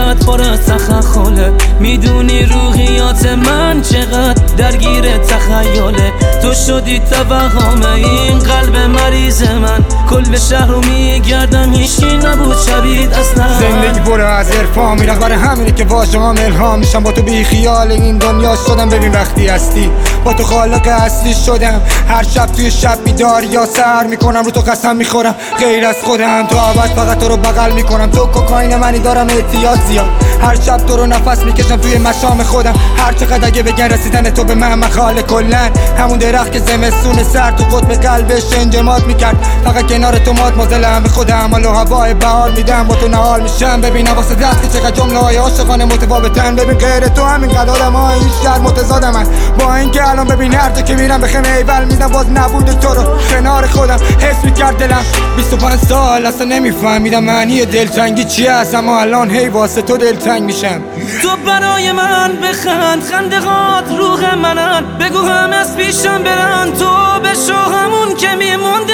چقدر پر از تخخله، میدونی روحیات من چقدر درگیر تخیله. تو شدی توهمه این قلب مریض من، کل شهر رو میگردم هیچی نبود شبید اصلا. زندگی پر از عرفان میرخ برای همینه که واژه‌هام الهام میشم. با تو بی خیال این دنیا شدم، ببین وقتی هستی با تو خالق اصلی شدم. هر شب توی شب بیدار یا سر میکنم، رو تو قسم میخورم غیر از خودم. تو عبد فقط تو رو بغل میکنم، تو کوکائین منی دارم احتیاط زیاد. هر شب تو رو نفس میکشم توی مشام خودم. هر چقدر اگه بگن رسیدن تو به من مخاله، کلن همون درخت که زمستون سر تو قطب قلبش انجماد میکرد. فقط کنار تو مازلم به خودم، حال و هوای بهار میدم با تو نهال میشم. ببینم واسه دست که چقدر جمله های عاشقانه متفاوتن. ببین غیر تو همینقدر آدم‌ها این شهر متضادمن. با اینکه الان ببین هر جا که میرم به خیمه ایول میزنم، باز نبود تو رو کنار خودم حس میکرد دلم. 25 سال اصلا نمیفهمیدم معنی دلتنگی چیه، اما الان هی واسه تو دلتنگ میشم. تو برای من بخند، خندقات روح منن، بگو هم از پیشم برن، تو بشو همون که میمونده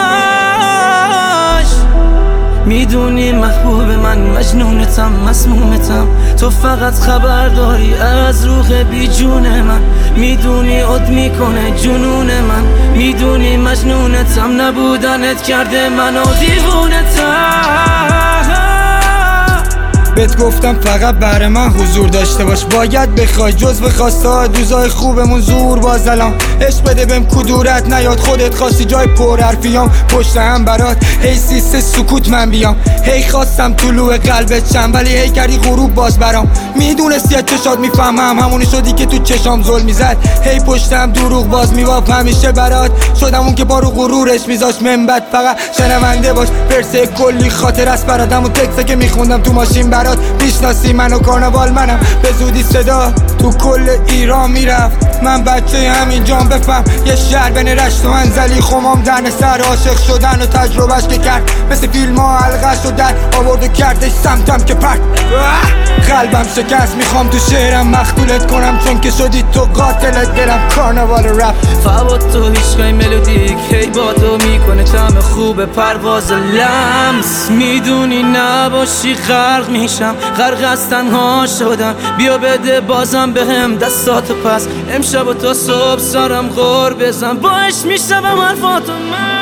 همش. میدونی محبوب من مجنونتم مسمومتم، تو فقط خبر داری از روح بی جون من. میدونی عد میکنه جنون من، میدونی مجنونتم نبودنت کرده منو دیوونتم. بهت گفتم فقط برای من حضور داشته باش، باید بخوای جزو خواسته ها روزای خوبمون زور باز. الان عشق بده بهم کدورت نیاد، خودت خواستی جای پر حرفیام پشت هم برات. هی سیسه سکوت من بیام، هی خواستم طلوع قلبت شم ولی هی کردی غروب باز برام. میدونستی از چشات میفهمم، همونی شدی که تو چشام ظلم میزد. هی پشتم دروغ باز میواف همیشه برات، شدم اون که بارو غرورش میذاش منبت. فقط شنونده باش ورسه کلی خاطر است برادم و تکسه که میخوندم تو ماشین برات. میشناسی منو کارناوال منم، به زودی صدا تو کل ایران میرفت. من بچه همین جام بفهم، یه شهر بین رشت و انزلی، خمام درن سر عاشق شدن و تجربهش که کرد. مثل فیلم ها حلقش رو در آورد و کردش سمتم که پرد. قلبم شکست میخوام تو شعرم مختولت کنم، چون که شدی تو قاتل دلم. کارناوال رپ فوات تو هیچگاه ملودیک، هی با تو میکنه طعم خوب پرواز لمس. میدونی نباشی غرق میشم، غرق از تنها شدم. بیا بده بازم بهم دستاتو پس، امشب و تا صبح سرم غور بزن، باش میشم حرفاتو من.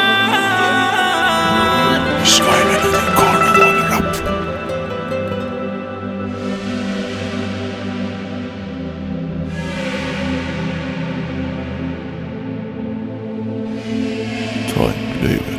Tight,